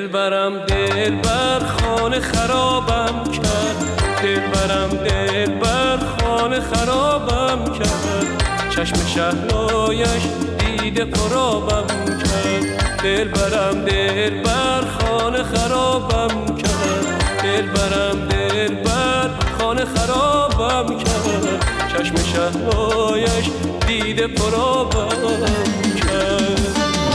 دلبرم دلبر خانه خرابم کرد، دلبرم دلبر خانه خرابم کرد، چشم شهلایش دیده پرابم کرد. دلبرم دلبر خانه خرابم کرد، دلبرم دلبر خانه خرابم کرد، چشم شهلایش دیده پرابم کرد.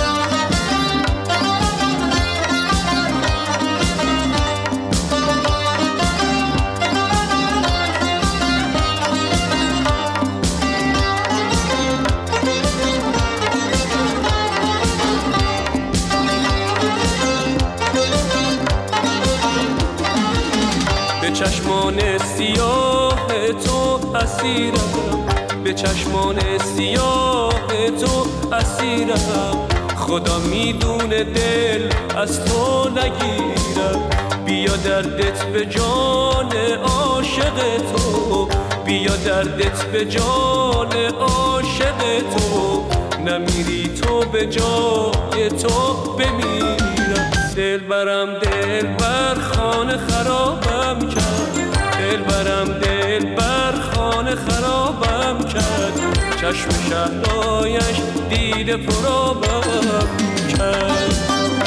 به چشمان سیاه تو اسیرم، به چشمان سیاه تو اسیرم، خدا میدونه دل از تو نگیرم. بیا دردت به جان عاشق تو، بیا دردت به جان عاشق تو، نمیری تو به جای تو بمیرم. دلبرم دلبر خانه خرابم کرد، دلبرم دلبر خانه خرابم کرد، چشم شهلایش دیده پرابم کرد.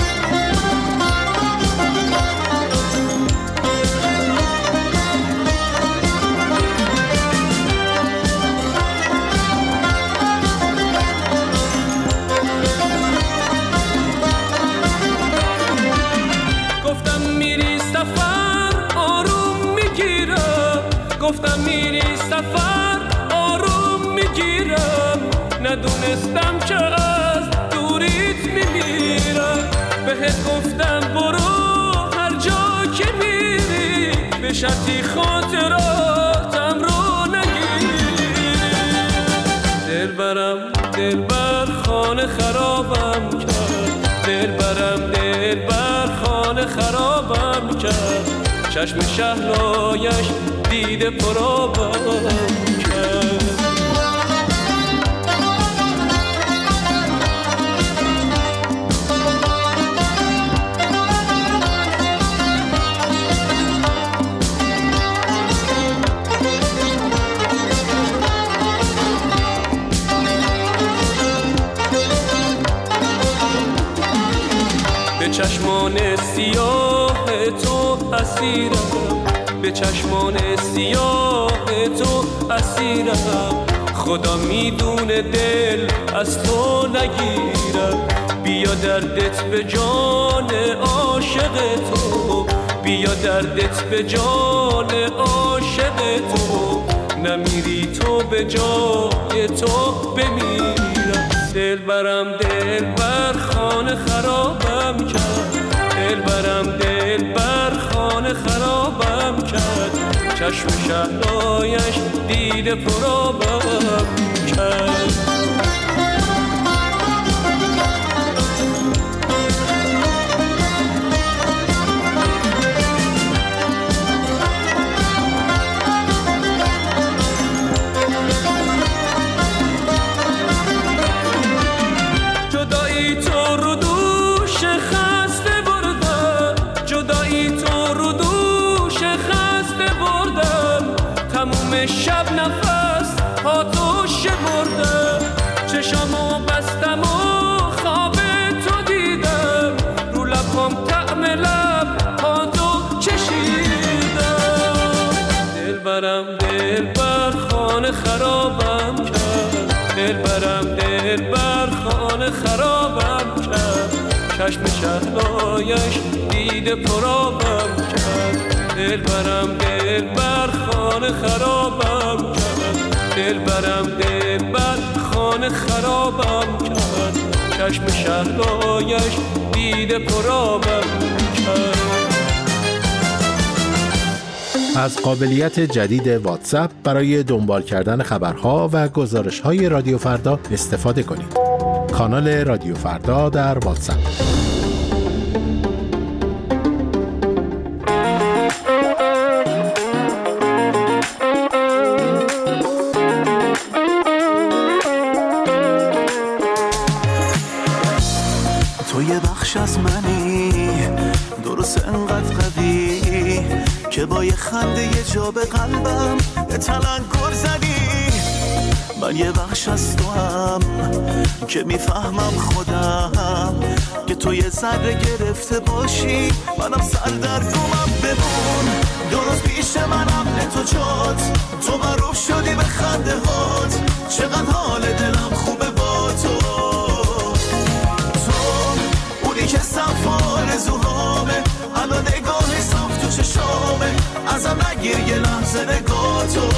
گفتم میری سفر آروم میگیرم، ندونستم که از دوریت میمیرم. بهت گفتم برو هر جا که میری، به شرطی خاطراتم رو نگیری. دلبرم دلبر خانه خرابم کرد، دلبرم دلبر خانه خرابم کرد، چشم شهلایش دیده پرابم کرد. به چشمان سیاه تو اسیرم، به چشمان سیاه تو اسیرم، خدا میدونه دل از تو نگیرم. بیا دردت به جان عاشق تو، بیا دردت به جان عاشق تو، نمیری تو به جای تو بمیرم. دلبرم دلبر خانه خرابم کرد، دلبرم دلبر خانه خرابم کرد، چشم شهلایش دیده پرابم کرد. جدایی تو رو دوش خسته بردم، جدایی تو رو دوش خسته بردم، تموم شب نفس ها تو شمردم، چشامو بستم و خواب تو دیدم، رو لبم طعم لب ها تو چشیدم. دلبرم دلبر خانه خرابم کرد، دلبرم دلبر خانه خرابم کرد، چشم شهلایش دیده پرابم کرد. دلبرم دلبر خانه خرابم کرد، دلبرم دلبر خانه خرابم کرد، چشم شهلایش دیده پرابم کرد. از قابلیت جدید واتساپ برای دنبال کردن خبرها و گزارش‌های رادیو فردا استفاده کنید. کانال رادیو فردا در واتساپ. تو یه بخش از منی، واسه انقدر قوی که با یه خنده یه جا به قلبم تلنگر زدی. من یه بخش از تو هم که میفهمم خودم که تو یه ذره گرفته باشی، منم سر در دومم. بمون درست پیش منم نه تو جات، تو معروف شدی به خنده هات، چقدر حال دلم خوبه با تو. تو اونی که سفار زوهامه، الان نگاه صاف تو چشامه، ازم نگیر یه لحظه نگاه تو.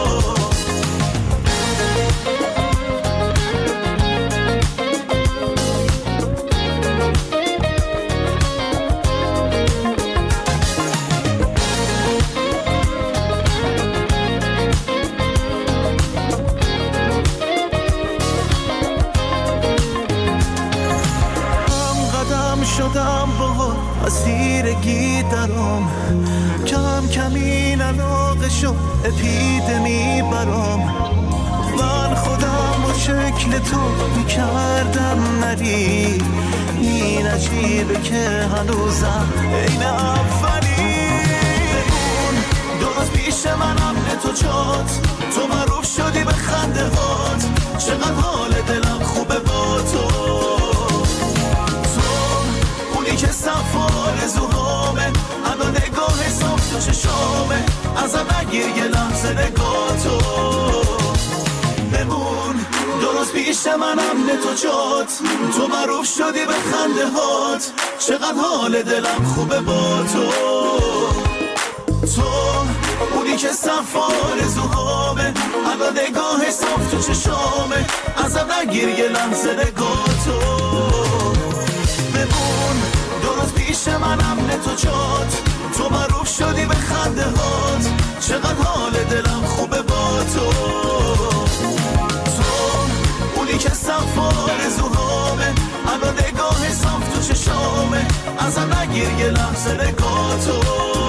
شدم با از تیرگی درام، کم کم این علاقه شد اپیدمی برام. من خودم و شکل تو میکردم نری، این عجیبه که هنوزم این اولی. بمون درست پیش منم نه تو جات، تو معروف شدی به خنده هات، چقدر حال دلم خوبه با تو. که سفار زوهامه، الان نگاه صاف تو چشامه، ازم نگیر یه لحظه نگاه تو. بمون درست پیش منم نه تو جات، تو معروف شدی به خنده هات، چقدر حال دلم خوبه با تو. تو اونی که سفار زوهامه، الان نگاه صاف تو چشامه، ازم نگیر یه لحظه نگاه تو. بمون درست پیش منم نه تو جات، تو معروف شدی به خنده هات، چقدر حال دلم خوبه با تو. تو اونی که سفار زوهامه، الان نگاه صاف تو چشامه، ازم نگیر یه لحظه نگاه تو.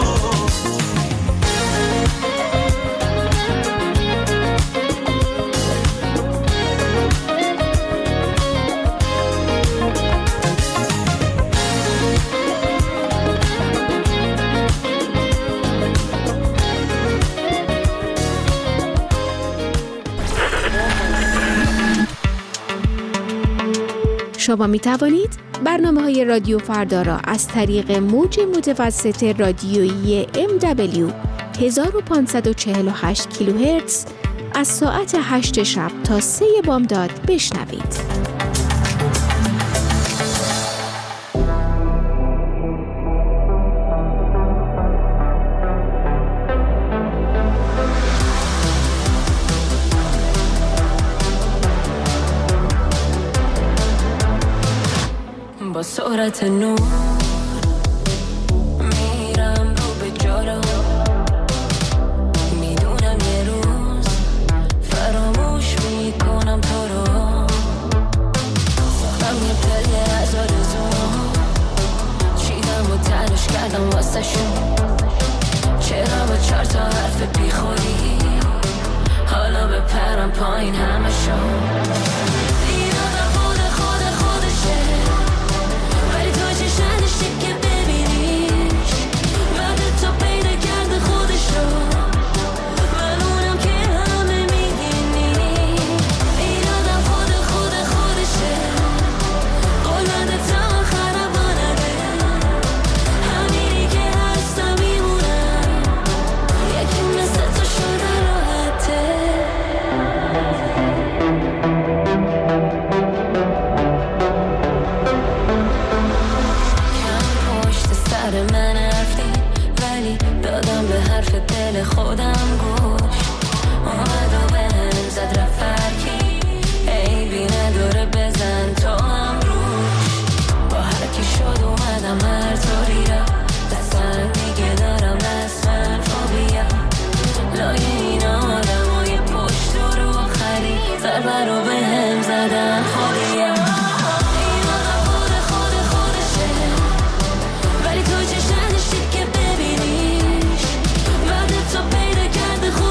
شما می توانید برنامه‌های رادیو فردا را از طریق موج متوسط رادیویی MW 1548 کیلوهرتز از ساعت 8 شب تا 3 بامداد بشنوید. با سرعت نور میرم رو به جارم، میدونم یه روز فراموش میکنم تو رو. من یه پله از آرزوم چیدم و تلاش کردم واسه شون، چرا با 4 تا حرف بیخوری حالا بپرم پایین همه شون. خودم گوش اومد و بهم زد رفرکی، عیبی نداره بزن تو هم روش. با هرکی شد اومدم هر طوری را دستم دیگه دارم رسمن فوبیا. لای این آدمای پشت رو آخری ضربه رو بهم زدن خودیا. ولی تو چش نداشتی که ببینیش، بعد تو پیدا کرده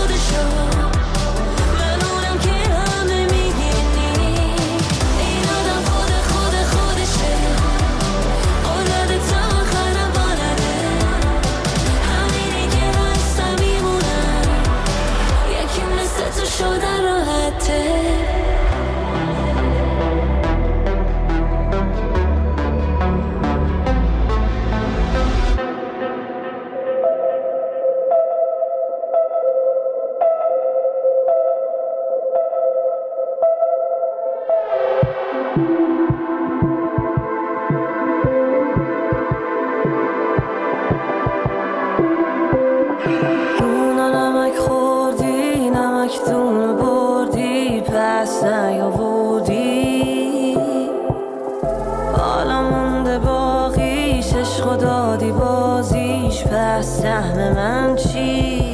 دادی بازیش، پس سهم من چی؟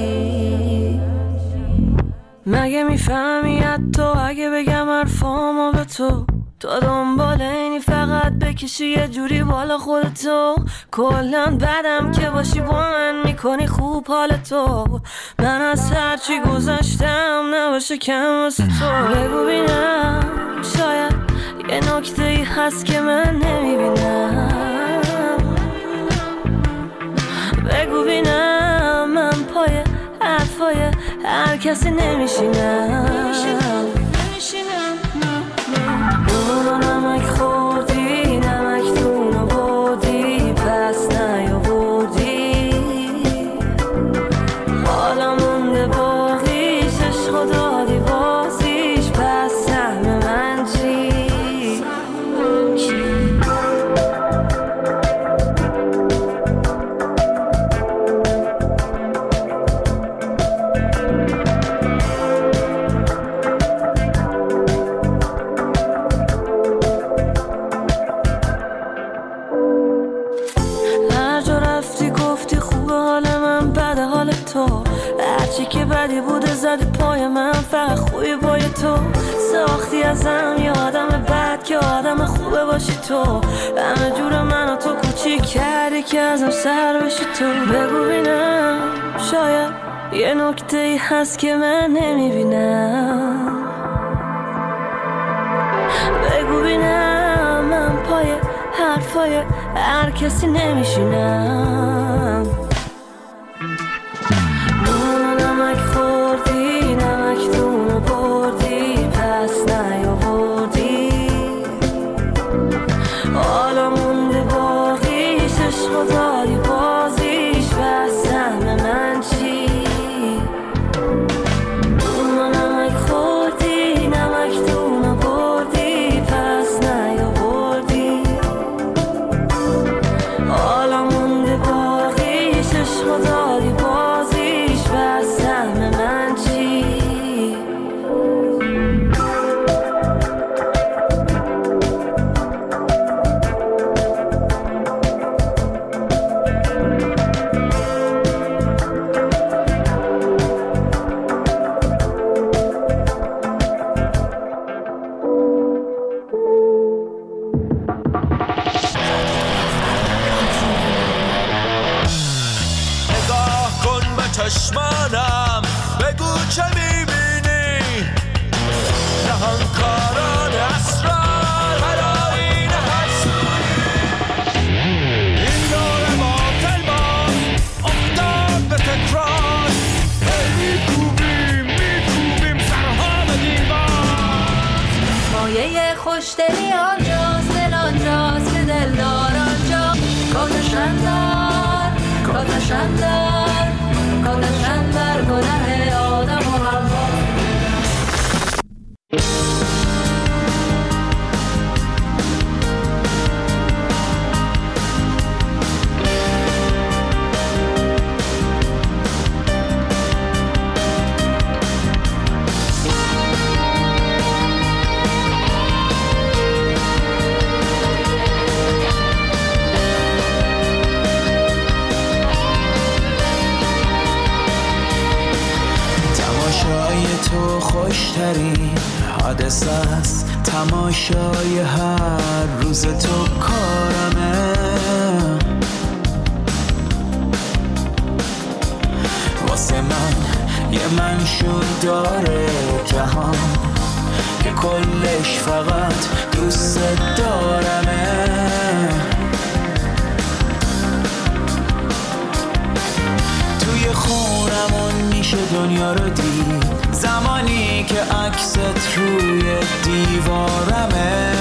مگه میفهمی حتی اگه بگم حرفامو به تو دنبال اینی فقط بکشی یه جوری بالا خودتو؟ کلن بدم که باشی با من میکنی خوب حالتو. من از هرچی گذشتم نباشه کم واسه تو. بگو بینم شاید یه نکته ای هست که من نمیبینم. بگو بینم من پای حرفای هر کسی نمیشینم. نونو نمک خوردی، نمک دونو بردی، پس نیاوردی. حالا مونده باقیش، عشقو دادی بازیش، پس سهم من چی؟ هرچی که بدی بوده زدی پای من، فقط خوبی پای تو. ساختی ازم یه آدم بد که آدم خوبه باشی تو. همه جور منو تو کوچیک کردی که ازم سر بشی تو. بگو بینم شاید یه نکته ای هست که من نمیبینم. بگو بینم من پای حرفای هر کسی نمیشینم. نمک خوردی، نمک دونو بردی، پس نیاوردی. حالا مونده باقیش، عشقو دادی بازیش، پس سهم من چی؟ نمک خوردی، نمک دونو بردی، پس نیاوردی. حالا مونده باقیش، عشقو دادی بازیش، پس سهم من چی؟ چشمانم بگو چه میبینی؟ نهانکاران اسرار هر آینه حسودی. این دور باطل باز افتاد به تکرار. میکوبیم سرها به دیوار. مایه خوشدلی آنجاست، دل آنجاست که دلدار آنجا. کاتشن دار، کاتشن دار، کاتشن بر گناه آدم و حوا. تو خوشترین حادثه است، تماشای هر روز تو کارمه. واسه من یه منشور داره جهان که کلش فقط دوست دارمه. توی خونمون میشه دنیا رو دید، زمانی که عکست روی دیوارمه.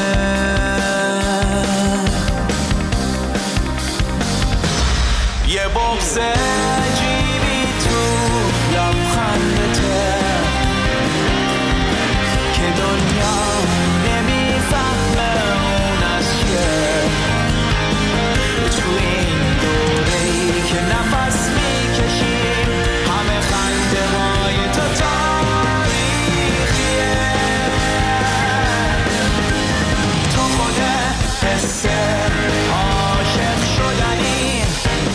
یه بغض عجیبی تو لبخندته که دنیا نمیفهمه اون از چیه. تو این دوره‌ای که نفس میکشیم همه خنده های تو تاریخیه. تو خود حس عاشق شدنی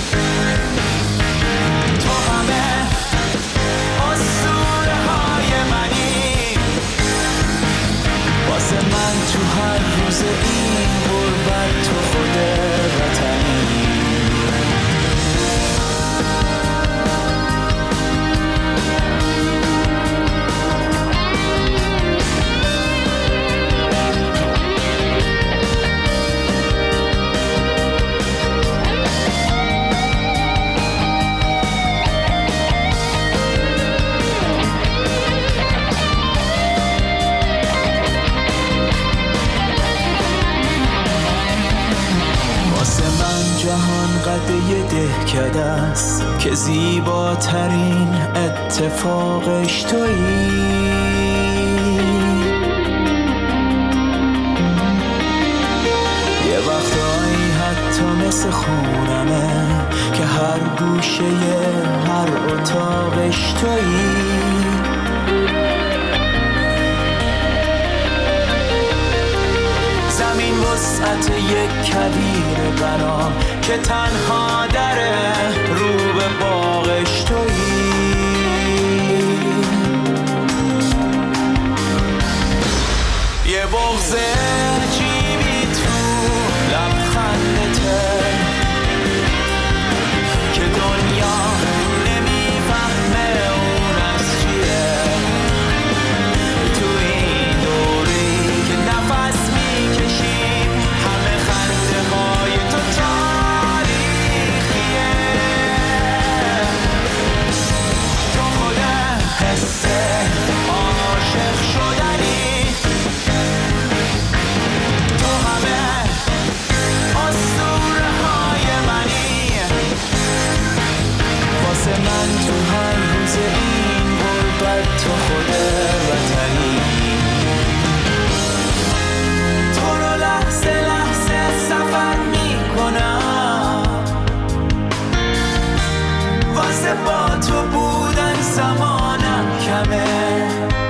یه دهکده است که زیباترین اتفاقش تویی. یه وقتایی حتی مثل خونمه که هر گوشه هر اتاقش تویی. زمین وسعت یک کویر برام که تنها دره رو به باغش تویی. یه بغض عجیبی تو لبخندته که دنیا نمیفهمه اون از چیه. تو این دوری که نفس میکشیم همه خنده های تو تاریخیه. تو خود حس عاشق شدنی، تو همه اسطوره های منی. واسه من تو هر روز این غربت تو خود وطنی. تو رو لحظه لحظه سفر میکنم، واسه با تو بودن زمانم کمه.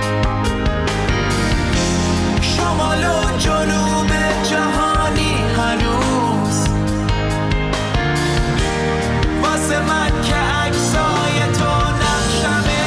شمال و جنوب جهانی هنوز واسه من که عکسای تو نقشمه.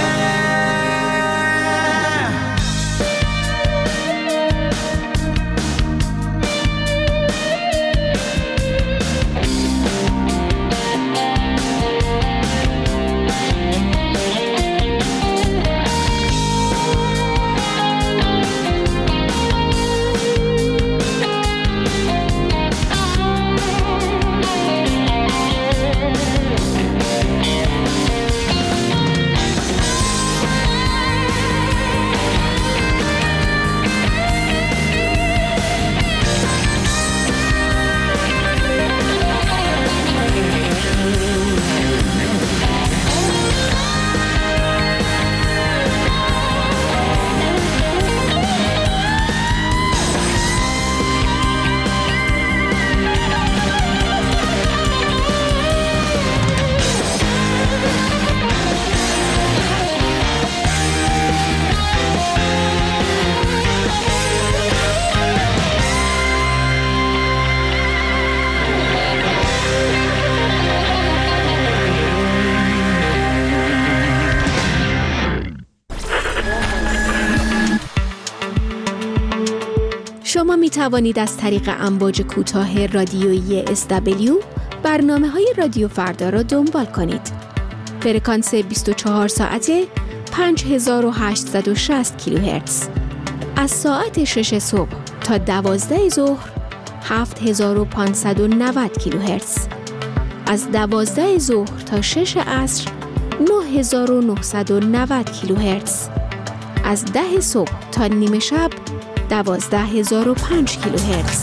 شما می توانید از طریق امواج کوتاه رادیویی SW برنامه‌های رادیو فردا را دنبال کنید. فرکانس 24 ساعته 5860 کیلوهرتز. از ساعت 6 صبح تا 12 ظهر 7590 کیلوهرتز. از 12 ظهر تا 6 عصر 9990 کیلوهرتز. از 10 صبح تا نیمه شب 12005 کیلوهرتز.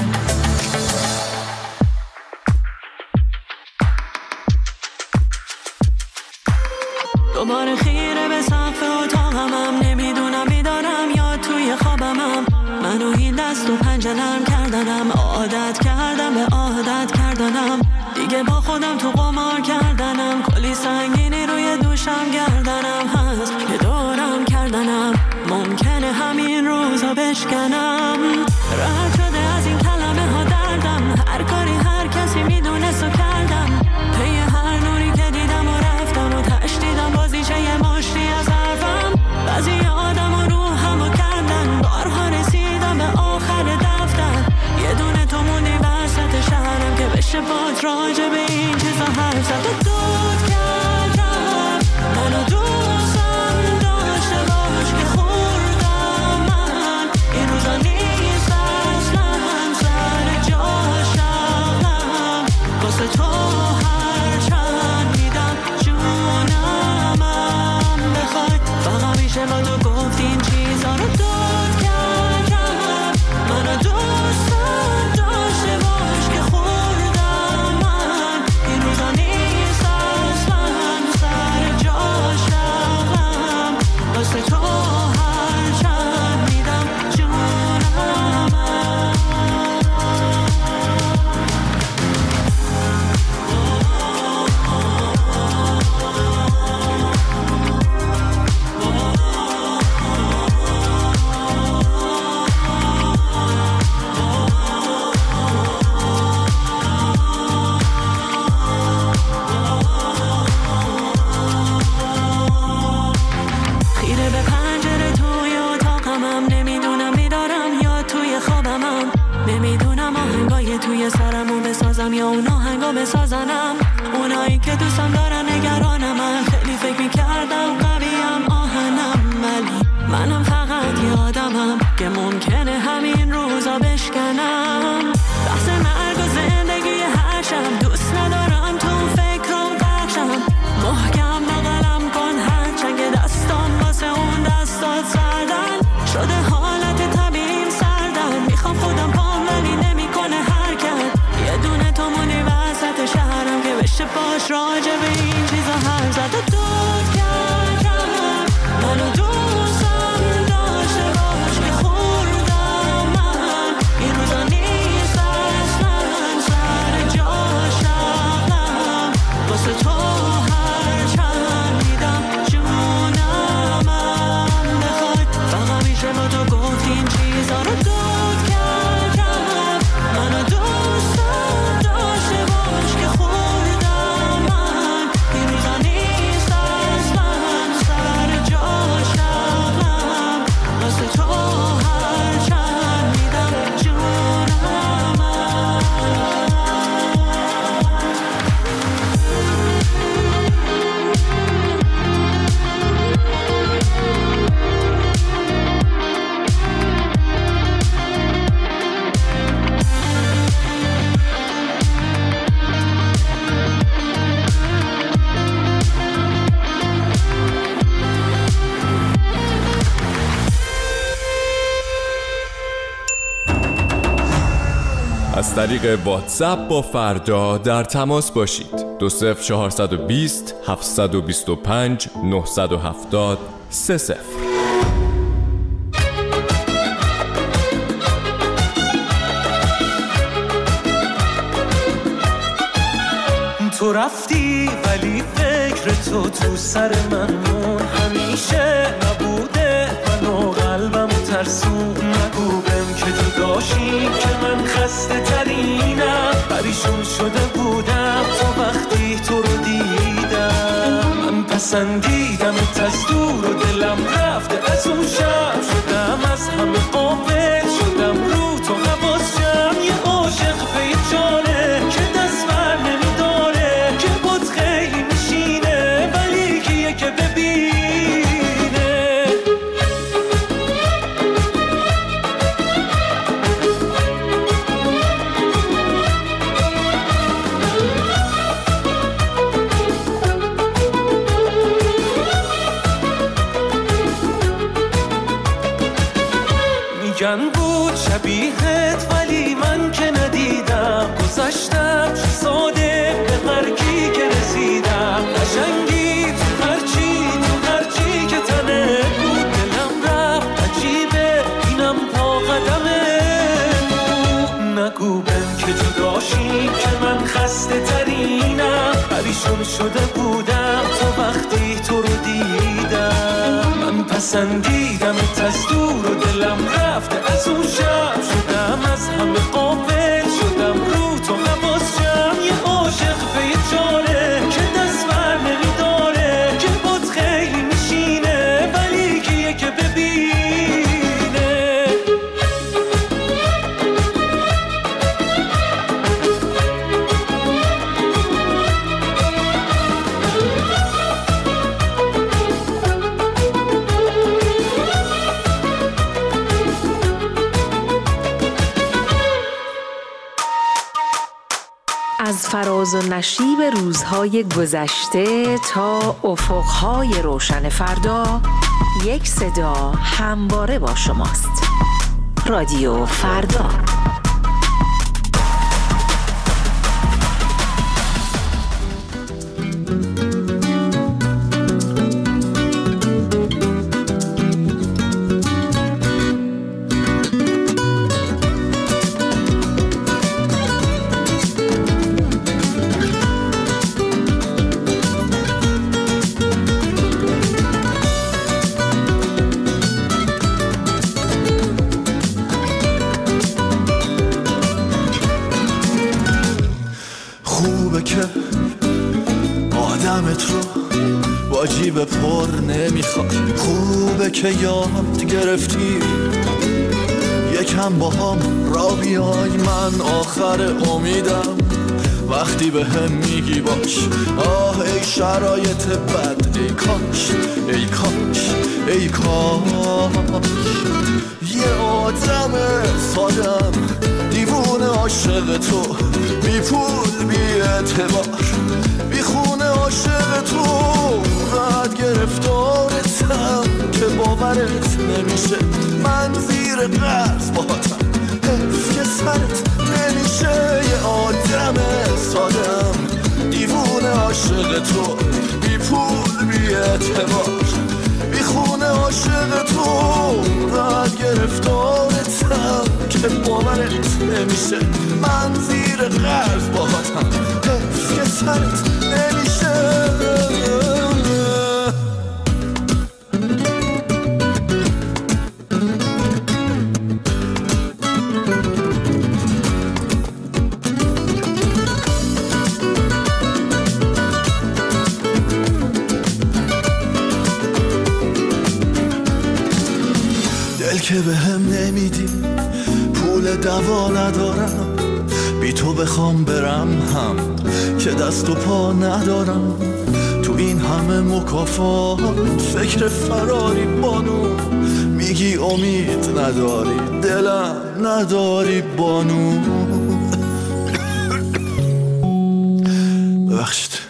دوباره خیره به سقف اتاقمم، نمیدونم بیدارم یا توی خوابمم. منو این دست و پنجه نرم کردنم، عادت کردم به عادت کردنم. دیگه با خودم تو قمار کردنم، کلی سنگینی روی دوشم گردنم هست که دورم کردنم. ممکنه همین روزا بشکنم. رد شده از این کلمه ها دردم، هر کاری هر کسی میدونست و کردم. پی هر نوری که دیدم و رفتم و تشدیدم بازیچه یه مشتی از حرفم. بعضی آدم و روحم و کردن، بارها رسیدم به آخر دفتر. یه دونه تو موندی وسط شهرم که بشه باد راجع به این چیزا حرف زد. و دود کردم منو دوستم داشته باش که خوردم من. این روزا نیست اصلا سر جاشم واسه تو روی سرمو بسازم یا اون آهنگا بسازنم. اونایی که دوستم دارن نگرانم، خیلی فکر میکردم قویم آهنم، ولی منم فقط یه آدمم که ممکنه همین روزا بشکنم. بحث مرگ و زندگی هر شب دوست ندارم تو فکرام قرشم. محکم بغلم کن هر چنگ دستام واسه اون دستات سردن شده، حالت طبیعیم سردن. میخوام خودم پام ولی نمیکنه حرکت. یه دونه تو مونی وسط شهرم که بشه باش راجع به این چیزا حرف زد. و دود کردم منو دوستم داشته باش که خوردم من این روزا نیست اصلا سر جاش رفتم واسه تو هر چند میدم جونم بخوای. فقط میشه با تو گفت این چیزا رو. دود کردم منو دوستم داشته باش که خوردم من این روزا نیست اصلا سر جاش رفتم واسه تو هر چند میدم جونم از طریق واتساپ با فردا در تماس باشید. 20420 725 970 30. تو رفتی ولی فکر تو سر من مون، همیشه نبوده منو قلبم ترسون. نگو بهم که تو داشتی که من خسته ترینم، پریشون شده بودم تو وقتی تو رو دیدم. من پسندیدمت از دور و دلم رفته از اون شب، شدم از همه قافل شدم رو تو حواسم. یه عاشق به یه جانه که دست بر نمیداره، که بود خیلی میشینه ولی کیه که ببینه. میگن بود شبیهت ولی من که ندیدم، گذشتم چه ساده به مرگی که رسیدم. قشنگی تو هرچی که تنه بود، دلم رفت عجیبه اینم پا قدمه بود. نگو بهم که جداشیم که من خسته ترینم، پریشون شده بودم تو وقتی تو رو دیدم. من پسندیدمت از دور و دلم رفته از اون شب، شدم از همه قافل شدم رو تو حواسم. یه عاشق به یه جانه که دست بر نمیداره، که بود خیلی میشینه ولی کیه که ببینه. از فراز و نشیب روزهای گذشته تا افقهای روشن فردا، یک صدا همواره با شماست. رادیو فردا. جیب پر نمیخواد، خوبه که یاد گرفتی یکم با هم را بیای، من آخر امیدم وقتی به هم میگی باش. آه ای شرایط بد، ای کاش ای کاش ای کاش یه آدم سادم دیوونه عاشق تو، بی پول بی اعتبار بی خونه عاشق تو، راحت گرفتارتم که باورت نمیشه، من زیر قرض باهاتم حیف که سرت نمیشه. یه آدم سادم دیوونه عاشق تو، بی پول بی اعتبار بی خونه عاشق تو، راحت گرفتارتم که باورت نمیشه، من زیر قرض باهاتم حیف که سرت نمیشه. دل که به هم نمیدی، پول دوا ندارم، بی تو بخوام برم هم که دست و پا ندارم، تو این همه مکافات فکر فراری بانو، میگی امید نداری دلم نداری بانو. ببخشید.